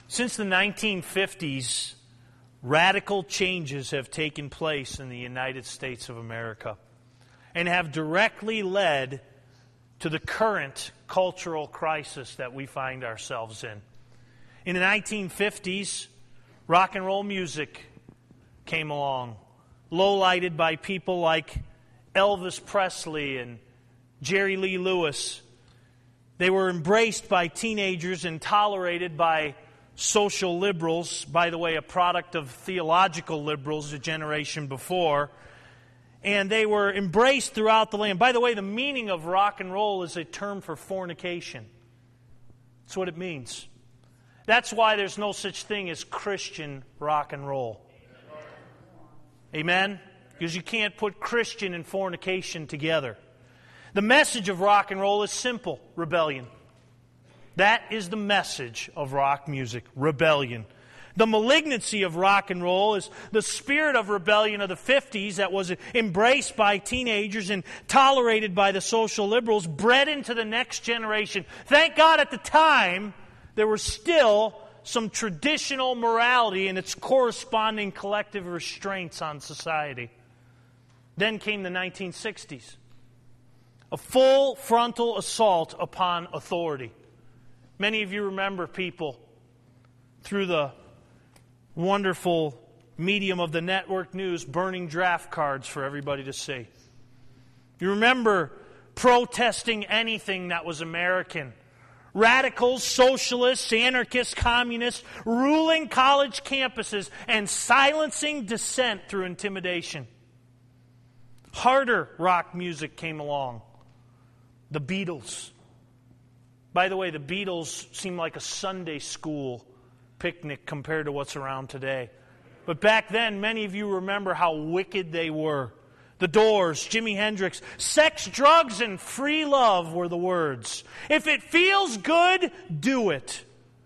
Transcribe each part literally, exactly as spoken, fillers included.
Since the nineteen fifties, radical changes have taken place in the United States of America and have directly led to the current cultural crisis that we find ourselves in. In the nineteen fifties, rock and roll music came along, lowlighted by people like Elvis Presley and Jerry Lee Lewis. They were embraced by teenagers and tolerated by social liberals, by the way, a product of theological liberals a generation before. And they were embraced throughout the land. By the way, the meaning of rock and roll is a term for fornication. That's what it means. That's why there's no such thing as Christian rock and roll. Amen? Because you can't put Christian and fornication together. The message of rock and roll is simple: rebellion. That is the message of rock music, rebellion. The malignancy of rock and roll is the spirit of rebellion of the fifties that was embraced by teenagers and tolerated by the social liberals, bred into the next generation. Thank God at the time there was still some traditional morality and its corresponding collective restraints on society. Then came the nineteen sixties. A full frontal assault upon authority. Many of you remember people through the wonderful medium of the network news burning draft cards for everybody to see. You remember protesting anything that was American. Radicals, socialists, anarchists, communists ruling college campuses and silencing dissent through intimidation. Harder rock music came along. The Beatles. By the way, the Beatles seem like a Sunday school picnic compared to what's around today. But back then, many of you remember how wicked they were. The Doors, Jimi Hendrix, sex, drugs, and free love were the words. If it feels good, do it.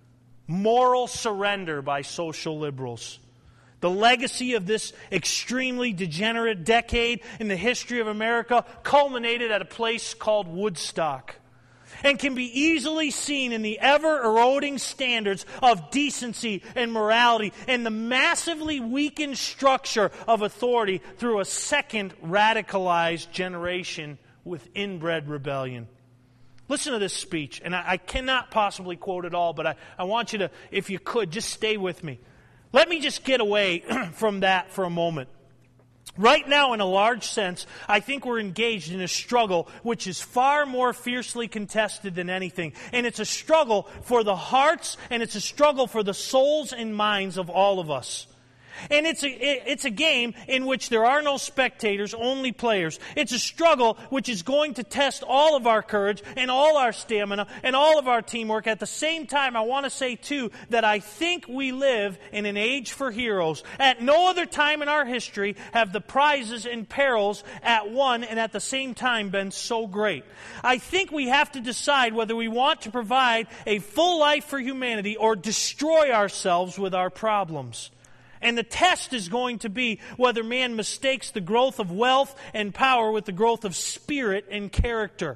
Moral surrender by social liberals. The legacy of this extremely degenerate decade in the history of America culminated at a place called Woodstock, and can be easily seen in the ever-eroding standards of decency and morality and the massively weakened structure of authority through a second radicalized generation with inbred rebellion. Listen to this speech, and I, I cannot possibly quote it all, but I, I want you to, if you could, just stay with me. Let me just get away from that for a moment. Right now, in a large sense, I think we're engaged in a struggle which is far more fiercely contested than anything. And it's a struggle for the hearts, and it's a struggle for the souls and minds of all of us. And it's a, it's a game in which there are no spectators, only players. It's a struggle which is going to test all of our courage and all our stamina and all of our teamwork. At the same time, I want to say, too, that I think we live in an age for heroes. At no other time in our history have the prizes and perils at one and at the same time been so great. I think we have to decide whether we want to provide a full life for humanity or destroy ourselves with our problems. And the test is going to be whether man mistakes the growth of wealth and power with the growth of spirit and character,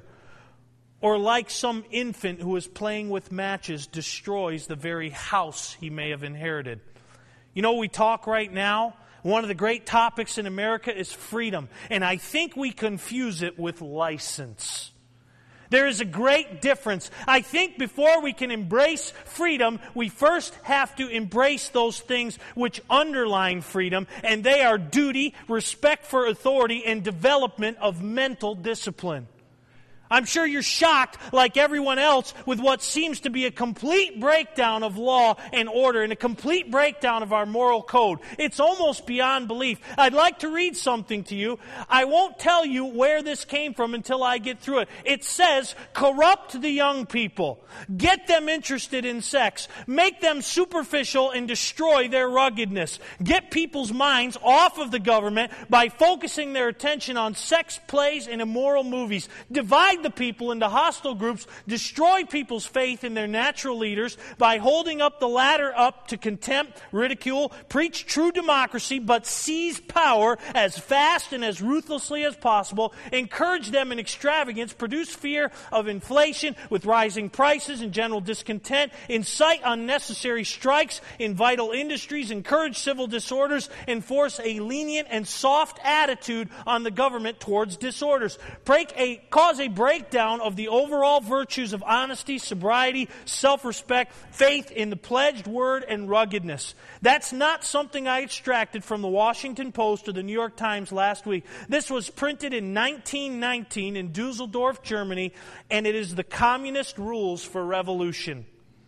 or like some infant who is playing with matches, destroys the very house he may have inherited. You know, we talk right now, one of the great topics in America is freedom, and I think we confuse it with license. There is a great difference. I think before we can embrace freedom, we first have to embrace those things which underline freedom, and they are duty, respect for authority, and development of mental discipline. I'm sure you're shocked, like everyone else, with what seems to be a complete breakdown of law and order and a complete breakdown of our moral code. It's almost beyond belief. I'd like to read something to you. I won't tell you where this came from until I get through it. It says, corrupt the young people. Get them interested in sex. Make them superficial and destroy their ruggedness. Get people's minds off of the government by focusing their attention on sex plays and immoral movies. Divide divide the people into hostile groups, destroy people's faith in their natural leaders by holding up the ladder up to contempt, ridicule, preach true democracy, but seize power as fast and as ruthlessly as possible, encourage them in extravagance, produce fear of inflation with rising prices and general discontent, incite unnecessary strikes in vital industries, encourage civil disorders, enforce a lenient and soft attitude on the government towards disorders, break a, cause a breakdown of the overall virtues of honesty, sobriety, self-respect, faith in the pledged word, and ruggedness. That's not something I extracted from the Washington Post or the New York Times last week. This was printed in nineteen nineteen in Dusseldorf, Germany, and it is the Communist Rules for Revolution.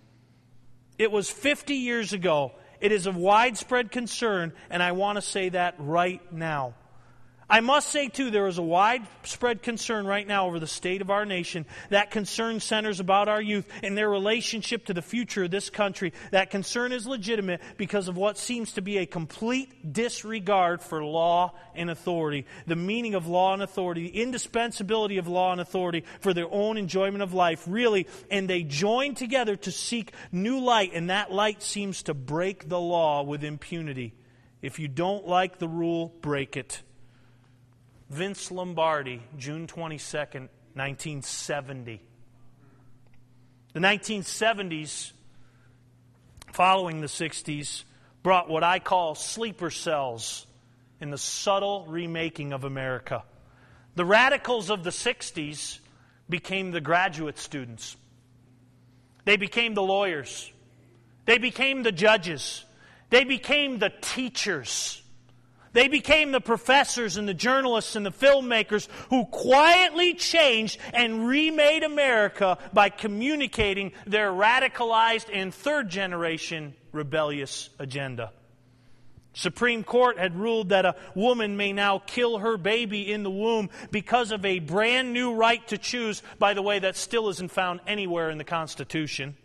It was fifty years ago. It is of widespread concern, and I want to say that right now. I must say, too, there is a widespread concern right now over the state of our nation. That concern centers about our youth and their relationship to the future of this country. That concern is legitimate because of what seems to be a complete disregard for law and authority, the meaning of law and authority, the indispensability of law and authority for their own enjoyment of life, really. And they join together to seek new light, and that light seems to break the law with impunity. If you don't like the rule, break it. Vince Lombardi, June twenty-second, nineteen seventy. The nineteen seventies, following the sixties, brought what I call sleeper cells in the subtle remaking of America. The radicals of the sixties became the graduate students. They became the lawyers. They became the judges. They became the teachers. They became the professors and the journalists and the filmmakers who quietly changed and remade America by communicating their radicalized and third-generation rebellious agenda. Supreme Court had ruled that a woman may now kill her baby in the womb because of a brand new right to choose, by the way, that still isn't found anywhere in the Constitution.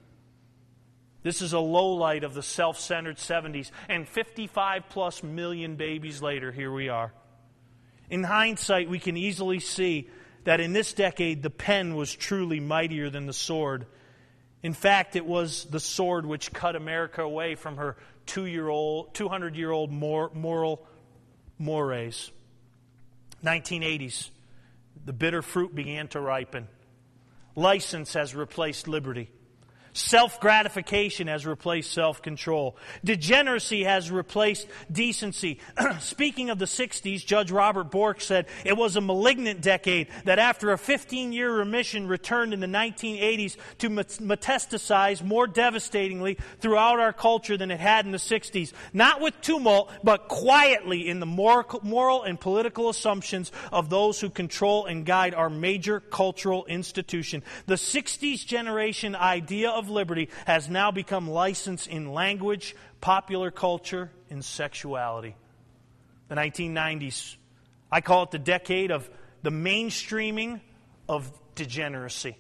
This is a lowlight of the self-centered seventies, and fifty-five plus million babies later, here we are. In hindsight, we can easily see that in this decade, the pen was truly mightier than the sword. In fact, it was the sword which cut America away from her two-year-old, two hundred-year-old moral mores. nineteen eighties, the bitter fruit began to ripen. License has replaced liberty. Self-gratification has replaced self-control. Degeneracy has replaced decency. Speaking of the sixties, Judge Robert Bork said it was a malignant decade that after a fifteen-year remission returned in the nineteen eighties to metastasize more devastatingly throughout our culture than it had in the sixties. Not with tumult, but quietly in the moral and political assumptions of those who control and guide our major cultural institution. The sixties generation idea of liberty has now become licensed in language, popular culture, and sexuality. The nineteen nineties, I call it the decade of the mainstreaming of degeneracy.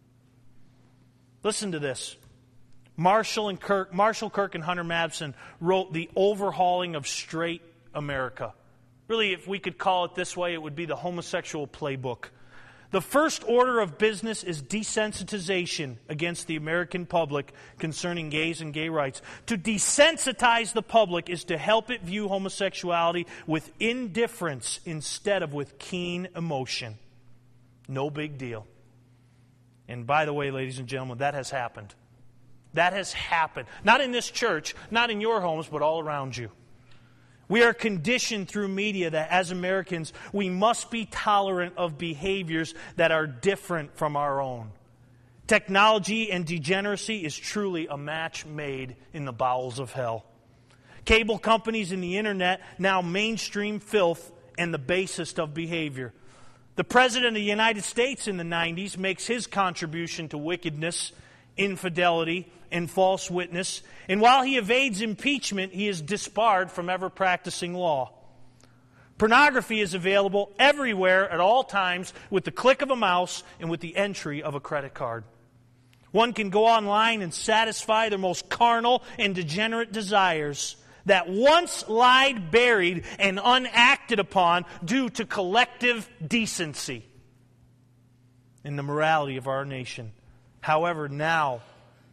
Listen to this. Marshall and Kirk, Marshall Kirk and Hunter Madsen wrote The Overhauling of Straight America. Really, if we could call it this way, it would be the homosexual playbook. The first order of business is desensitization against the American public concerning gays and gay rights. To desensitize the public is to help it view homosexuality with indifference instead of with keen emotion. No big deal. And by the way, ladies and gentlemen, that has happened. That has happened. Not in this church, not in your homes, but all around you. We are conditioned through media that as Americans, we must be tolerant of behaviors that are different from our own. Technology and degeneracy is truly a match made in the bowels of hell. Cable companies and the internet now mainstream filth and the basest of behavior. The President of the United States in the nineties makes his contribution to wickedness, infidelity, and false witness. And while he evades impeachment, he is disbarred from ever practicing law. Pornography is available everywhere at all times with the click of a mouse and with the entry of a credit card. One can go online and satisfy their most carnal and degenerate desires that once lied buried and unacted upon due to collective decency. in the morality of our nation. However, now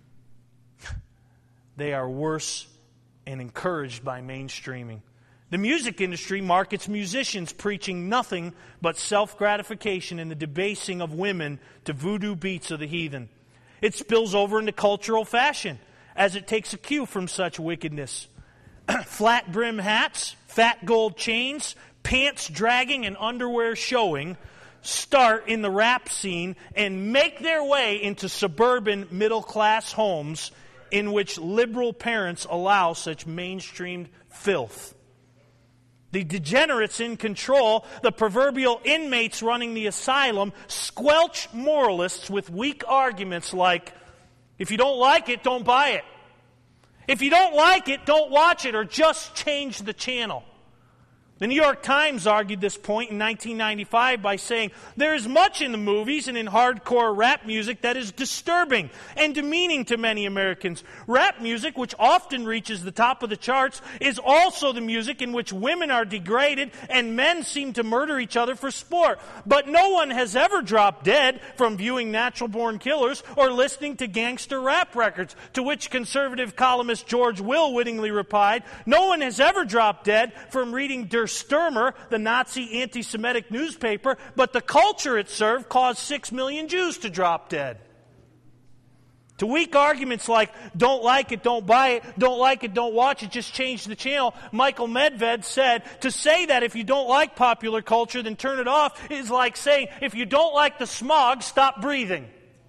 they are worse and encouraged by mainstreaming. The music industry markets musicians preaching nothing but self-gratification and the debasing of women to voodoo beats of the heathen. It spills over into cultural fashion as it takes a cue from such wickedness. Flat brim hats, fat gold chains, pants dragging and underwear showing start in the rap scene and make their way into suburban middle-class homes in which liberal parents allow such mainstreamed filth. The degenerates in control, the proverbial inmates running the asylum, squelch moralists with weak arguments like, if you don't like it, don't buy it. If you don't like it, don't watch it, or just change the channel. The New York Times argued this point in nineteen ninety-five by saying, there is much in the movies and in hardcore rap music that is disturbing and demeaning to many Americans. Rap music, which often reaches the top of the charts, is also the music in which women are degraded and men seem to murder each other for sport. But no one has ever dropped dead from viewing Natural-Born Killers or listening to gangster rap records, to which conservative columnist George Will wittingly replied, no one has ever dropped dead from reading Der Stürmer, the Nazi anti-Semitic newspaper, but the culture it served caused six million Jews to drop dead. To weak arguments like, don't like it, don't buy it, don't like it, don't watch it, just change the channel, Michael Medved said, to say that if you don't like popular culture, then turn it off, is like saying, if you don't like the smog, stop breathing.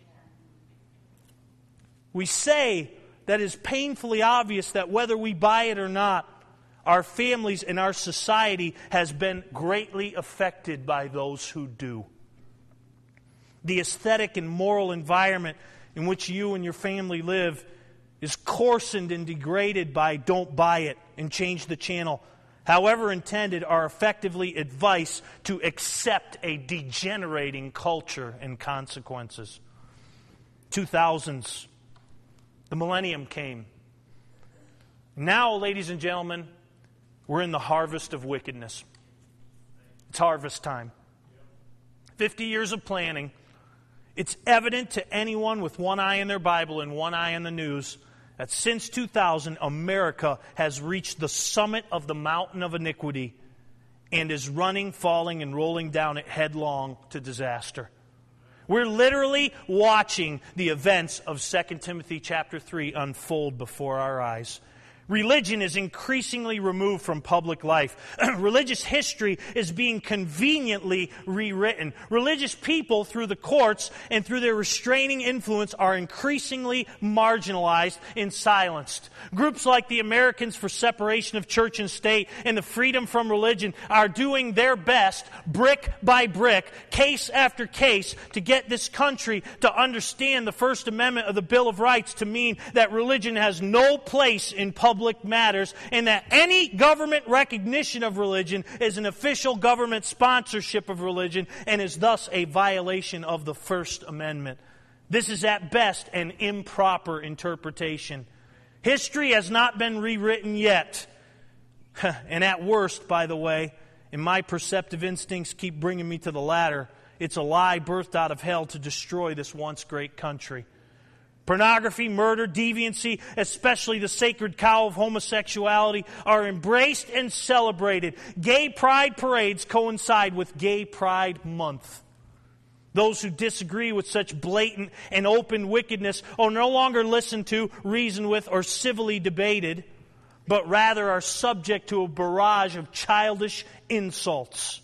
We say that it is painfully obvious that whether we buy it or not, our families and our society has been greatly affected by those who do. The aesthetic and moral environment in which you and your family live is coarsened and degraded by don't buy it and change the channel. However intended, are effectively advice to accept a degenerating culture and consequences. two thousands, the millennium came. Now, ladies and gentlemen, we're in the harvest of wickedness. It's harvest time. Fifty years of planning. It's evident to anyone with one eye in their Bible and one eye in the news that since two thousand, America has reached the summit of the mountain of iniquity and is running, falling, and rolling down it headlong to disaster. We're literally watching the events of Second Timothy chapter three unfold before our eyes. Religion is increasingly removed from public life. Religious history is being conveniently rewritten. Religious people, through the courts and through their restraining influence, are increasingly marginalized and silenced. Groups like the Americans for Separation of Church and State and the Freedom from Religion are doing their best, brick by brick, case after case, to get this country to understand the First Amendment of the Bill of Rights to mean that religion has no place in public Public matters, and that any government recognition of religion is an official government sponsorship of religion and is thus a violation of the First Amendment. This is at best an improper interpretation. History has not been rewritten yet. And at worst, by the way, and my perceptive instincts keep bringing me to the latter, it's a lie birthed out of hell to destroy this once great country. Pornography, murder, deviancy, especially the sacred cow of homosexuality, are embraced and celebrated. Gay pride parades coincide with Gay Pride Month. Those who disagree with such blatant and open wickedness are no longer listened to, reasoned with, or civilly debated, but rather are subject to a barrage of childish insults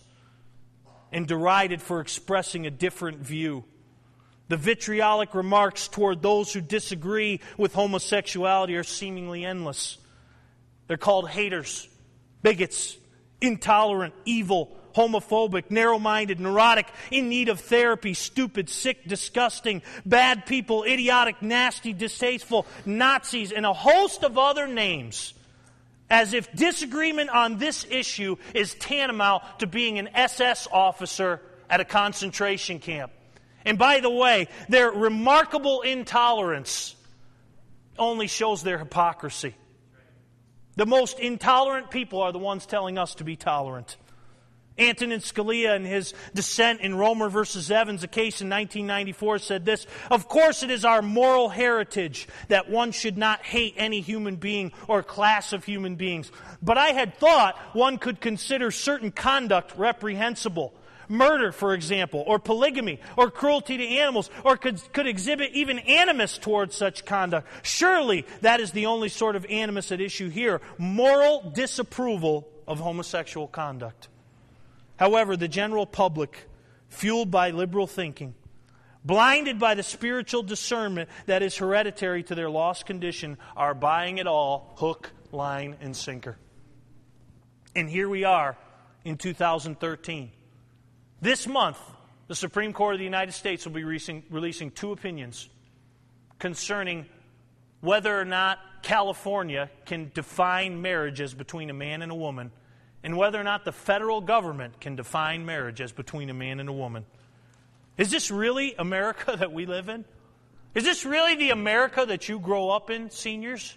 and derided for expressing a different view. The vitriolic remarks toward those who disagree with homosexuality are seemingly endless. They're called haters, bigots, intolerant, evil, homophobic, narrow-minded, neurotic, in need of therapy, stupid, sick, disgusting, bad people, idiotic, nasty, distasteful, Nazis, and a host of other names, as if disagreement on this issue is tantamount to being an S S officer at a concentration camp. And by the way, their remarkable intolerance only shows their hypocrisy. The most intolerant people are the ones telling us to be tolerant. Antonin Scalia, in his dissent in Romer versus Evans, a case in nineteen ninety-four, said this: "Of course it is our moral heritage that one should not hate any human being or class of human beings. But I had thought one could consider certain conduct reprehensible. Murder, for example, or polygamy, or cruelty to animals, or could, could exhibit even animus towards such conduct. Surely that is the only sort of animus at issue here: moral disapproval of homosexual conduct." However, the general public, fueled by liberal thinking, blinded by the spiritual discernment that is hereditary to their lost condition, are buying it all, hook, line, and sinker. And here we are in two thousand thirteen. This month, the Supreme Court of the United States will be releasing, releasing two opinions concerning whether or not California can define marriage as between a man and a woman, and whether or not the federal government can define marriage as between a man and a woman. Is this really America that we live in? Is this really the America that you grow up in, seniors?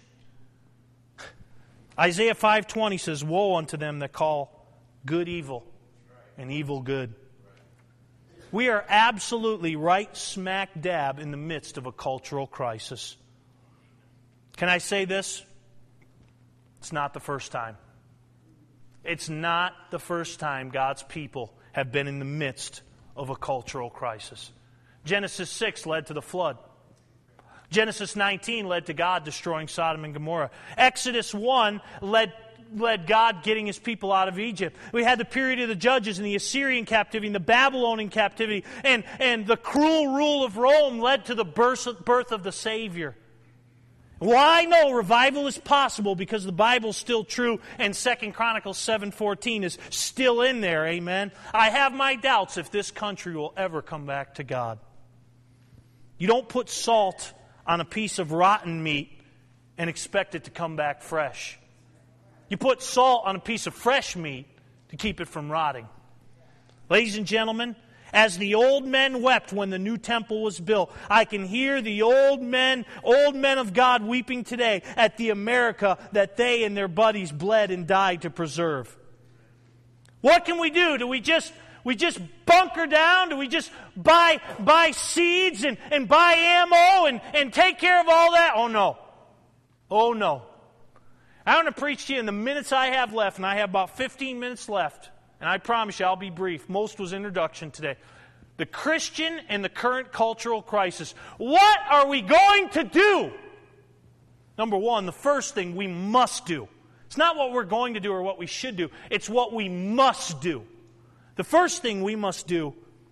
Isaiah five twenty says, "Woe unto them that call good evil and evil good." We are absolutely right smack dab in the midst of a cultural crisis. Can I say this? It's not the first time. It's not the first time God's people have been in the midst of a cultural crisis. Genesis six led to the flood. Genesis nineteen led to God destroying Sodom and Gomorrah. Exodus one led, led God getting His people out of Egypt. We had the period of the Judges and the Assyrian captivity and the Babylonian captivity. And, and the cruel rule of Rome led to the birth, birth of the Savior. Well, I know revival is possible because the Bible's still true and Second Chronicles seven fourteen is still in there, amen? I have my doubts if this country will ever come back to God. You don't put salt on a piece of rotten meat and expect it to come back fresh. You put salt on a piece of fresh meat to keep it from rotting. Ladies and gentlemen, as the old men wept when the new temple was built, I can hear the old men, old men of God weeping today at the America that they and their buddies bled and died to preserve. What can we do? Do we just we just bunker down? Do we just buy buy seeds and, and buy ammo and, and take care of all that? Oh no. Oh no. I want to preach to you in the minutes I have left, and I have about fifteen minutes left. And I promise you I'll be brief. Most was introduction today. The Christian and the current cultural crisis. What are we going to do? Number one, the first thing we must do. It's not what we're going to do or what we should do. It's what we must do. The first thing we must do,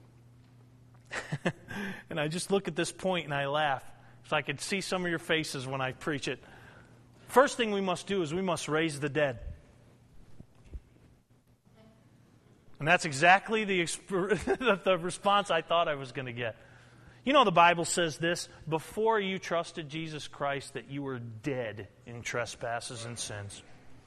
and I just look at this point and I laugh, so I could see some of your faces when I preach it. First thing we must do is we must raise the dead. And that's exactly the, exp- the response I thought I was going to get. You know, the Bible says this: before you trusted Jesus Christ, that you were dead in trespasses and sins.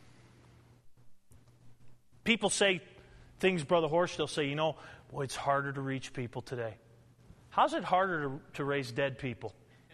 People say things, Brother Horst, they'll say, you know, boy, it's harder to reach people today. How's it harder to, to raise dead people?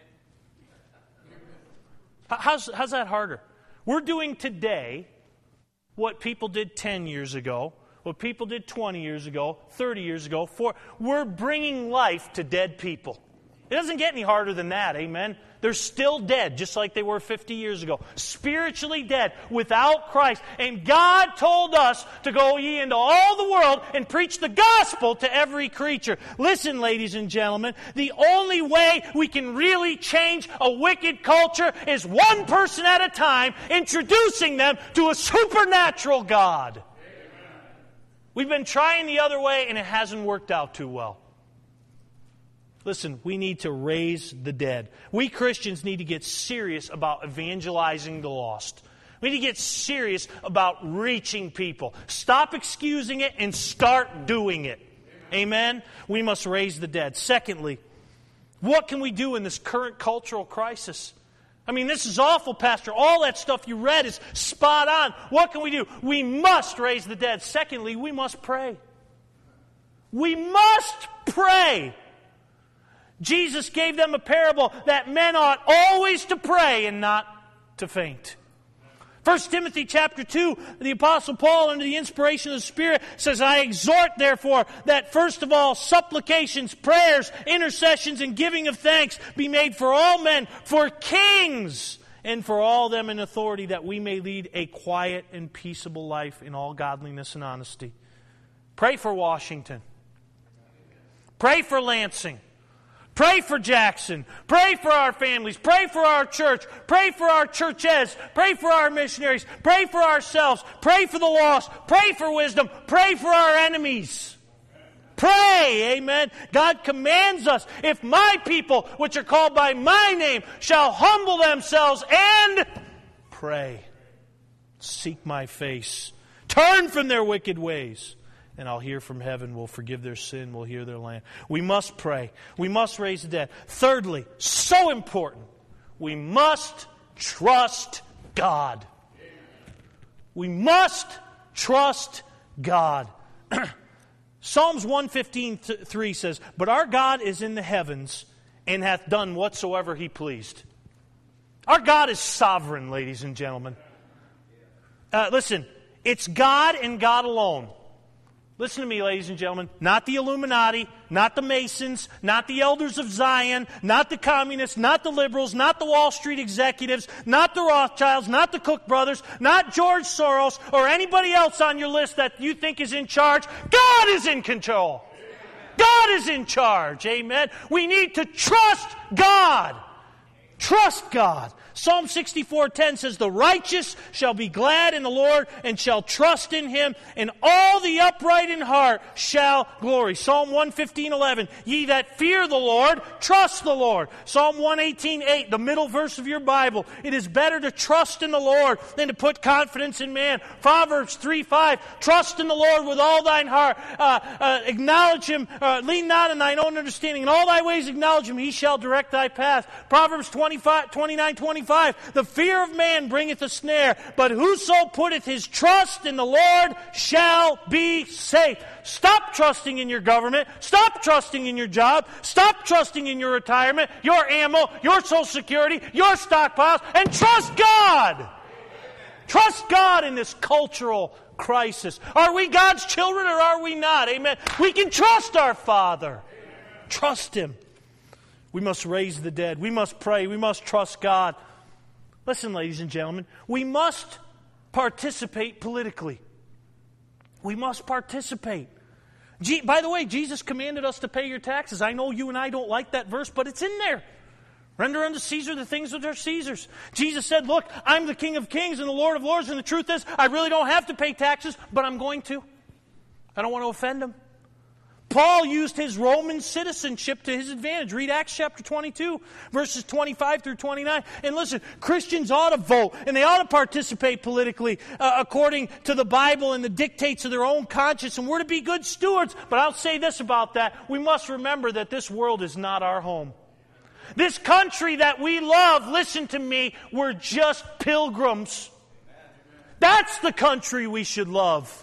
How's, how's that harder? We're doing today what people did ten years ago, what people did twenty years ago, thirty years ago. For, we're bringing life to dead people. It doesn't get any harder than that, amen? They're still dead, just like they were fifty years ago. Spiritually dead, without Christ. And God told us to go ye into all the world and preach the gospel to every creature. Listen, ladies and gentlemen, the only way we can really change a wicked culture is one person at a time, introducing them to a supernatural God. We've been trying the other way, and it hasn't worked out too well. Listen, we need to raise the dead. We Christians need to get serious about evangelizing the lost. We need to get serious about reaching people. Stop excusing it and start doing it. Amen? We must raise the dead. Secondly, what can we do in this current cultural crisis? I mean, this is awful, Pastor. All that stuff you read is spot on. What can we do? We must raise the dead. Secondly, we must pray. We must pray. Jesus gave them a parable that men ought always to pray and not to faint. First Timothy chapter two, the Apostle Paul, under the inspiration of the Spirit, says, I exhort, therefore, that first of all supplications, prayers, intercessions, and giving of thanks be made for all men, for kings, and for all them in authority, that we may lead a quiet and peaceable life in all godliness and honesty. Pray for Washington. Pray for Lansing. Pray for Jackson. Pray for our families. Pray for our church. Pray for our churches. Pray for our missionaries. Pray for ourselves. Pray for the lost. Pray for wisdom. Pray for our enemies. Pray, amen. God commands us, if my people, which are called by my name, shall humble themselves and pray, seek my face, turn from their wicked ways, and I'll hear from heaven, will forgive their sin, will heal their land. We must pray. We must raise the dead. Thirdly, so important, we must trust God. We must trust God. Psalms one fifteen three says, But our God is in the heavens, and hath done whatsoever He pleased. Our God is sovereign, ladies and gentlemen. Uh, listen, it's God and God alone. Listen to me, ladies and gentlemen. Not the Illuminati, not the Masons, not the Elders of Zion, not the communists, not the liberals, not the Wall Street executives, not the Rothschilds, not the Koch brothers, not George Soros, or anybody else on your list that you think is in charge. God is in control. God is in charge. Amen. We need to trust God. Trust God. Psalm sixty-four ten says, The righteous shall be glad in the Lord and shall trust in Him, and all the upright in heart shall glory. Psalm one fifteen eleven, Ye that fear the Lord, trust the Lord. Psalm one eighteen eight, the middle verse of your Bible, It is better to trust in the Lord than to put confidence in man. Proverbs three five, Trust in the Lord with all thine heart. Uh, uh, acknowledge Him, uh, lean not on thine own understanding. In all thy ways acknowledge Him, He shall direct thy path. Proverbs twenty-five, twenty-nine twenty-five, The fear of man bringeth a snare, but whoso putteth his trust in the Lord shall be safe. Stop trusting in your government. Stop trusting in your job. Stop trusting in your retirement, your ammo, your Social Security, your stockpiles, and trust God. Trust God in this cultural crisis. Are we God's children or are we not? Amen. We can trust our Father. Trust Him. We must raise the dead. We must pray. We must trust God. Listen, ladies and gentlemen, we must participate politically. We must participate. G- By the way, Jesus commanded us to pay your taxes. I know you and I don't like that verse, but it's in there. Render unto Caesar the things that are Caesar's. Jesus said, look, I'm the King of kings and the Lord of lords, and the truth is, I really don't have to pay taxes, but I'm going to. I don't want to offend Him. Paul used his Roman citizenship to his advantage. Read Acts chapter twenty-two, verses twenty-five through twenty-nine. And listen, Christians ought to vote, and they ought to participate politically uh, according to the Bible and the dictates of their own conscience, and we're to be good stewards. But I'll say this about that. We must remember that this world is not our home. This country that we love, listen to me, we're just pilgrims. That's the country we should love.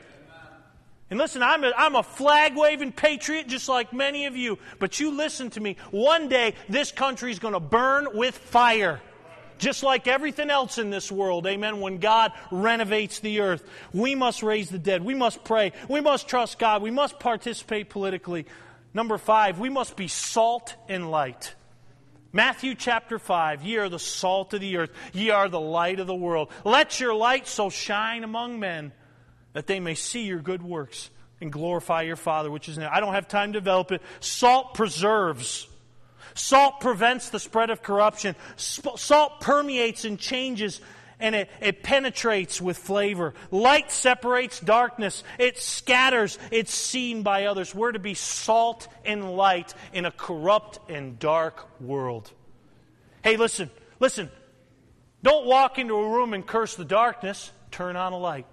And listen, I'm a, I'm a flag-waving patriot just like many of you. But you listen to me. One day, this country is going to burn with fire. Just like everything else in this world, amen, when God renovates the earth. We must raise the dead. We must pray. We must trust God. We must participate politically. Number five, we must be salt and light. Matthew chapter five, Ye are the salt of the earth. Ye are the light of the world. Let your light so shine among men, that they may see your good works and glorify your Father which is in heaven. I don't have time to develop it. Salt preserves. Salt prevents the spread of corruption. Salt permeates and changes, and it, it penetrates with flavor. Light separates darkness. It scatters. It's seen by others. We're to be salt and light in a corrupt and dark world. Hey, listen, listen. Don't walk into a room and curse the darkness. Turn on a light.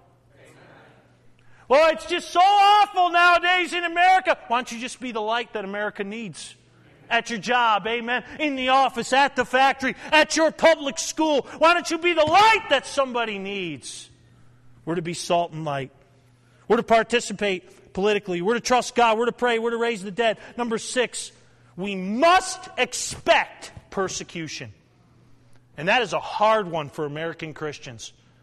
Well, it's just so awful nowadays in America. Why don't you just be the light that America needs? At your job, amen, in the office, at the factory, at your public school. Why don't you be the light that somebody needs? We're to be salt and light. We're to participate politically. We're to trust God. We're to pray. We're to raise the dead. Number six, we must expect persecution. And that is a hard one for American Christians.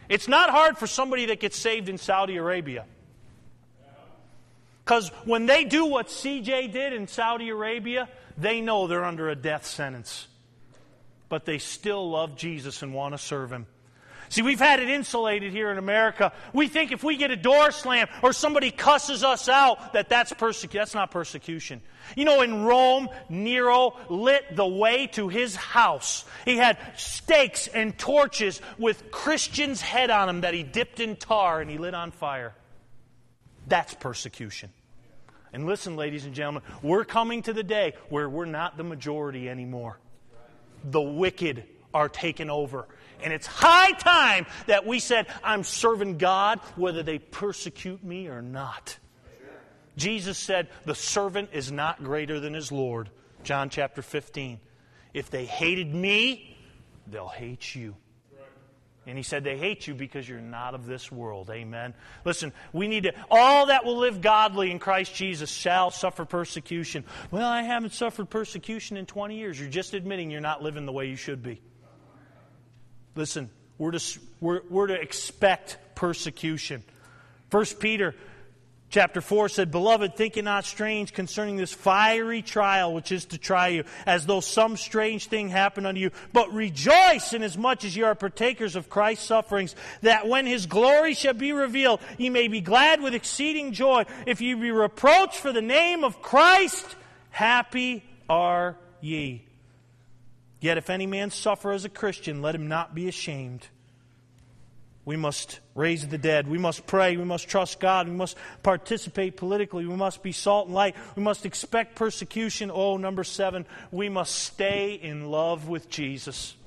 It's not hard for somebody that gets saved in Saudi Arabia. Because when they do what C J did in Saudi Arabia, they know they're under a death sentence. But they still love Jesus and want to serve Him. See, we've had it insulated here in America. We think if we get a door slam or somebody cusses us out, that that's persecution. That's not persecution. You know, in Rome, Nero lit the way to his house. He had stakes and torches with Christians' head on them that he dipped in tar and he lit on fire. That's persecution. And listen, ladies and gentlemen, we're coming to the day where we're not the majority anymore. The wicked are taken over. And it's high time that we said, I'm serving God whether they persecute me or not. Jesus said, the servant is not greater than his Lord. John chapter fifteen. If they hated me, they'll hate you. And he said they hate you because you're not of this world. Amen. Listen, we need to, all that will live godly in Christ Jesus shall suffer persecution. Well, I haven't suffered persecution in twenty years. You're just admitting you're not living the way you should be. Listen, we're to, we're, we're to expect persecution. First Peter chapter four said, Beloved, think it not strange concerning this fiery trial which is to try you, as though some strange thing happened unto you. But rejoice inasmuch as you are partakers of Christ's sufferings, that when His glory shall be revealed, ye may be glad with exceeding joy. If ye be reproached for the name of Christ, happy are ye. Yet if any man suffer as a Christian, let him not be ashamed. We must raise the dead. We must pray. We must trust God. We must participate politically. We must be salt and light. We must expect persecution. Oh, number seven, we must stay in love with Jesus.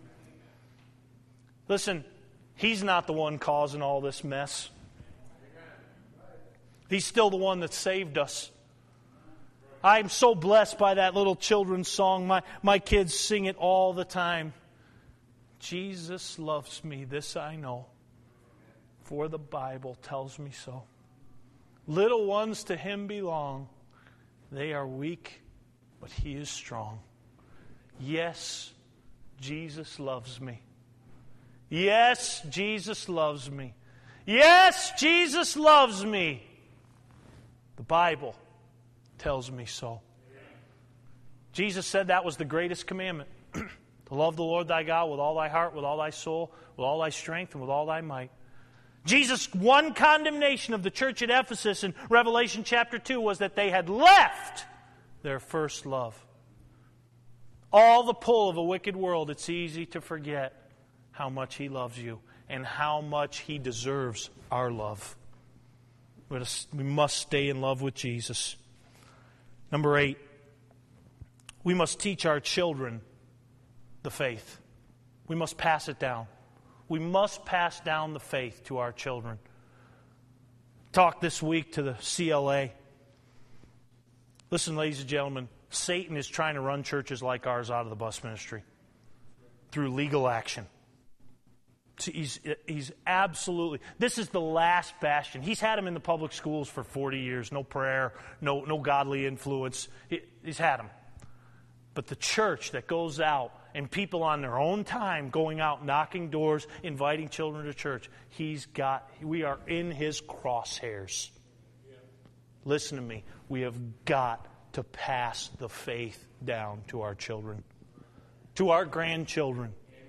Listen, He's not the one causing all this mess. He's still the one that saved us. I'm so blessed by that little children's song. My, my kids sing it all the time. Jesus loves me, this I know, for the Bible tells me so. Little ones to Him belong. They are weak, but He is strong. Yes, Jesus loves me. Yes, Jesus loves me. Yes, Jesus loves me. The Bible tells me so. Jesus said that was the greatest commandment. To love the Lord thy God with all thy heart, with all thy soul, with all thy strength, and with all thy might. Jesus' one condemnation of the church at Ephesus in Revelation chapter two was that they had left their first love. All the pull of a wicked world, it's easy to forget how much He loves you and how much He deserves our love. We must stay in love with Jesus. Number eight, we must teach our children the faith. We must pass it down. We must pass down the faith to our children. Talked this week to the C L A. Listen, ladies and gentlemen, Satan is trying to run churches like ours out of the bus ministry through legal action. He's, he's absolutely, this is the last bastion. He's had them in the public schools for forty years. No prayer, no, no godly influence. He, he's had them. But the church that goes out and people on their own time going out, knocking doors, inviting children to church, he's got, we are in his crosshairs. Yeah. Listen to me. We have got to pass the faith down to our children, to our grandchildren.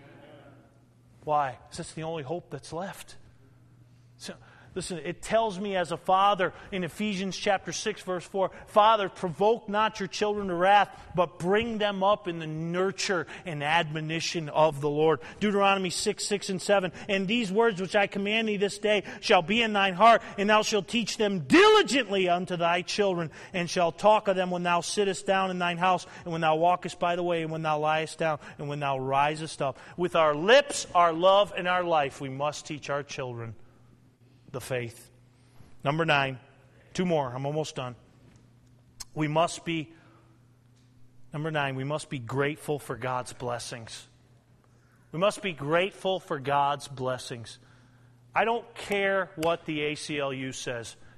Why? Because that's the only hope that's left. So, listen, it tells me as a father in Ephesians chapter six, verse four, Father, provoke not your children to wrath, but bring them up in the nurture and admonition of the Lord. Deuteronomy six, six and seven, and these words which I command thee this day shall be in thine heart, and thou shalt teach them diligently unto thy children, and shalt talk of them when thou sittest down in thine house, and when thou walkest by the way, and when thou liest down, and when thou risest up. With our lips, our love, and our life, we must teach our children the faith. Number nine, two more, I'm almost done. We must be, number nine, we must be grateful for God's blessings. We must be grateful for God's blessings. I don't care what the A C L U says.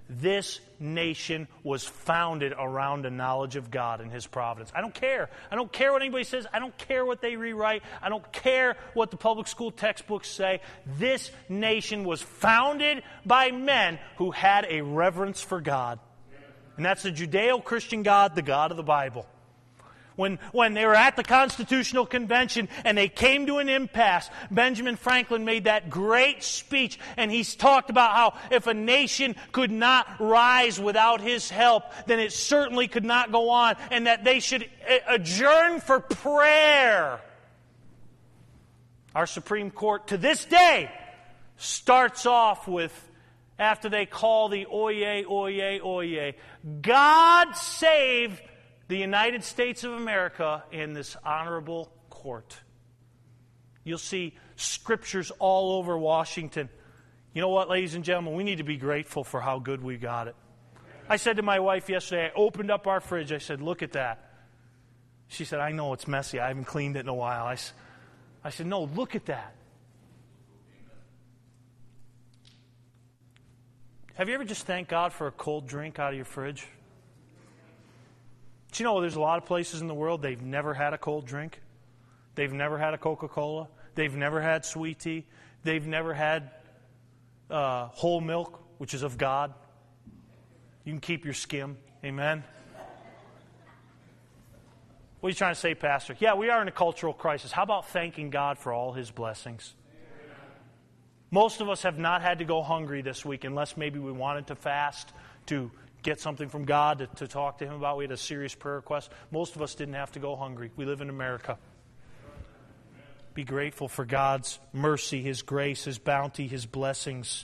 This nation was founded around a knowledge of God and His providence. I don't care. I don't care what anybody says. I don't care what they rewrite. I don't care what the public school textbooks say. This nation was founded by men who had a reverence for God. And that's the Judeo-Christian God, the God of the Bible. When, when they were at the Constitutional Convention and they came to an impasse, Benjamin Franklin made that great speech, and he's talked about how if a nation could not rise without his help, then it certainly could not go on, and that they should adjourn for prayer. Our Supreme Court, to this day, starts off with, after they call the oyez, oyez, oyez, God save the United States of America in this honorable court. You'll see scriptures all over Washington. You know what, ladies and gentlemen? We need to be grateful for how good we got it. I said to my wife yesterday, I opened up our fridge. I said, look at that. She said, I know it's messy. I haven't cleaned it in a while. I, I said, no, look at that. Have you ever just thanked God for a cold drink out of your fridge? Do you know there's a lot of places in the world they've never had a cold drink? They've never had a Coca-Cola. They've never had sweet tea. They've never had uh, whole milk, which is of God. You can keep your skim. Amen? What are you trying to say, Pastor? Yeah, we are in a cultural crisis. How about thanking God for all His blessings? Most of us have not had to go hungry this week unless maybe we wanted to fast to get something from God to, to talk to Him about. We had a serious prayer request. Most of us didn't have to go hungry. We live in America. Be grateful for God's mercy, His grace, His bounty, His blessings.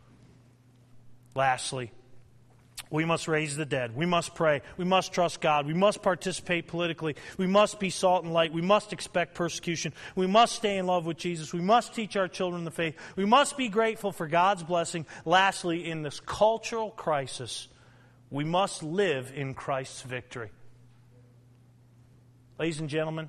Lastly, we must raise the dead. We must pray. We must trust God. We must participate politically. We must be salt and light. We must expect persecution. We must stay in love with Jesus. We must teach our children the faith. We must be grateful for God's blessing. Lastly, in this cultural crisis, we must live in Christ's victory. Ladies and gentlemen,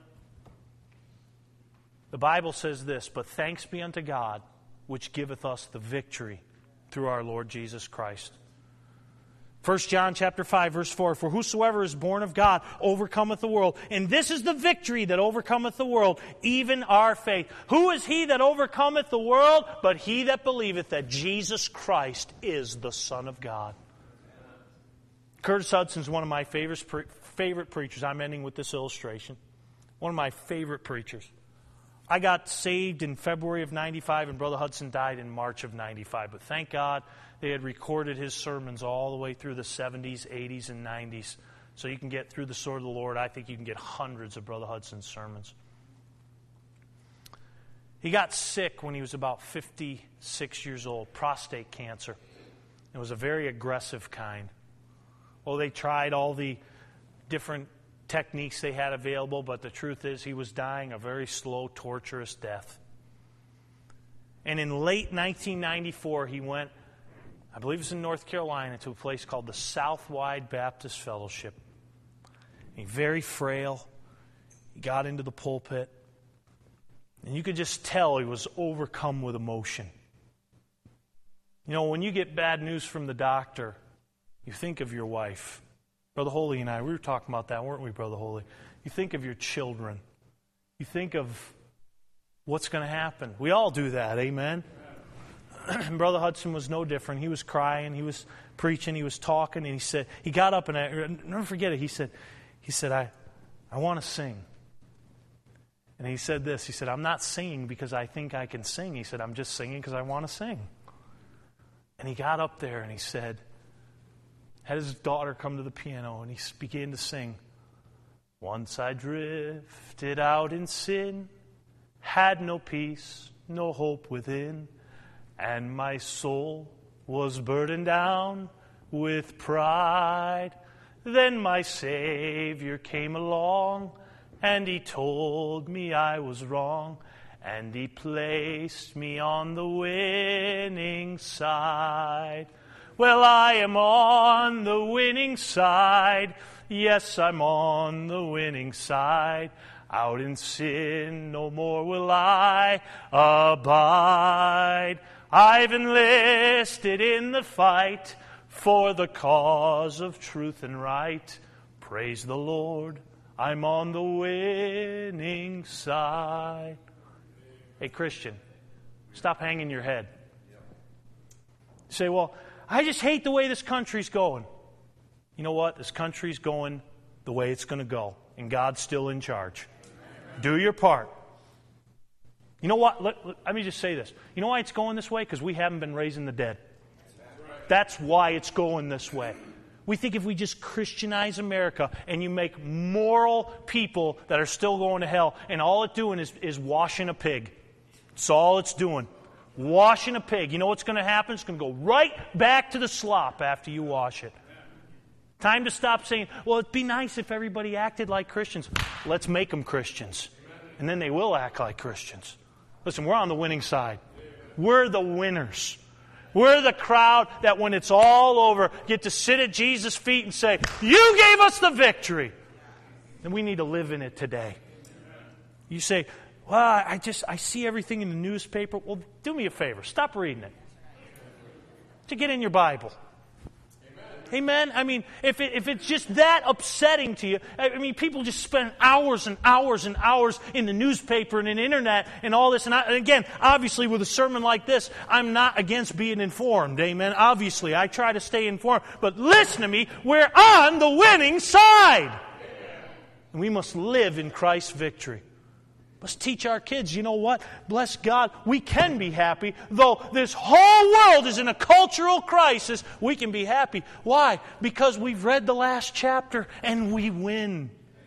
the Bible says this, but thanks be unto God, which giveth us the victory through our Lord Jesus Christ. First John chapter five, verse four, for whosoever is born of God overcometh the world. And this is the victory that overcometh the world, even our faith. Who is he that overcometh the world? But he that believeth that Jesus Christ is the Son of God. Curtis Hudson is one of my favorite, pre- favorite preachers. I'm ending with this illustration. One of my favorite preachers. I got saved in February of ninety-five, and Brother Hudson died in March of ninety-five. But thank God they had recorded his sermons all the way through the seventies, eighties, and nineties. So you can get through the sword of the Lord. I think you can get hundreds of Brother Hudson's sermons. He got sick when he was about fifty-six years old, prostate cancer. It was a very aggressive kind. Well, they tried all the different techniques they had available, but the truth is he was dying a very slow, torturous death. And in late nineteen ninety-four, he went, I believe it was in North Carolina, to a place called the Southwide Baptist Fellowship. He was very frail. He got into the pulpit. And you could just tell he was overcome with emotion. You know, when you get bad news from the doctor, you think of your wife. Brother Holy and I, we were talking about that, weren't we, Brother Holy? You think of your children. You think of what's going to happen. We all do that, amen? And Brother Hudson was no different. He was crying, he was preaching, he was talking, and he said, he got up and I I'll never forget it. He said, he said, I, I want to sing. And he said this, he said, I'm not singing because I think I can sing. He said, I'm just singing because I want to sing. And he got up there and he said, had his daughter come to the piano and he began to sing. Once I drifted out in sin, had no peace, no hope within, and my soul was burdened down with pride. Then my Savior came along, and He told me I was wrong, and He placed me on the winning side. Well, I am on the winning side. Yes, I'm on the winning side. Out in sin no more will I abide. I've enlisted in the fight for the cause of truth and right. Praise the Lord, I'm on the winning side. Hey, Christian, stop hanging your head. You say, well, I just hate the way this country's going. You know what? This country's going the way it's going to go, and God's still in charge. Do your part. You know what? Let, let, let me just say this. You know why it's going this way? Because we haven't been raising the dead. That's why it's going this way. We think if we just Christianize America and you make moral people that are still going to hell, and all it's doing is, is washing a pig. That's all it's doing. Washing a pig. You know what's going to happen? It's going to go right back to the slop after you wash it. Time to stop saying, well, it'd be nice if everybody acted like Christians. Let's make them Christians. And then they will act like Christians. Listen, we're on the winning side. We're the winners. We're the crowd that when it's all over, get to sit at Jesus' feet and say, you gave us the victory. And we need to live in it today. You say, well, I just, I see everything in the newspaper. Well, do me a favor. Stop reading it. To get in your Bible. Amen? I mean, if it, if it's just that upsetting to you, I mean, people just spend hours and hours and hours in the newspaper and in the internet and all this. And, I, and again, obviously with a sermon like this, I'm not against being informed. Amen? Obviously, I try to stay informed. But listen to me, we're on the winning side. And we must live in Christ's victory. Let's teach our kids, you know what? Bless God, we can be happy. Though this whole world is in a cultural crisis, we can be happy. Why? Because we've read the last chapter and we win.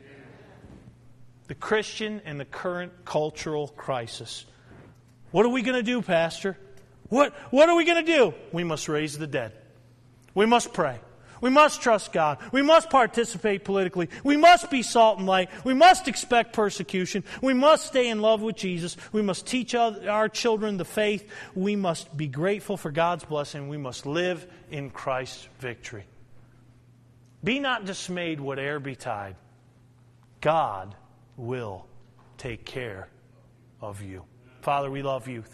The Christian and the current cultural crisis. What are we going to do, Pastor? What, what are we going to do? We must raise the dead. We must pray. We must trust God. We must participate politically. We must be salt and light. We must expect persecution. We must stay in love with Jesus. We must teach our children the faith. We must be grateful for God's blessing. We must live in Christ's victory. Be not dismayed whate'er betide. God will take care of you. Father, we love you.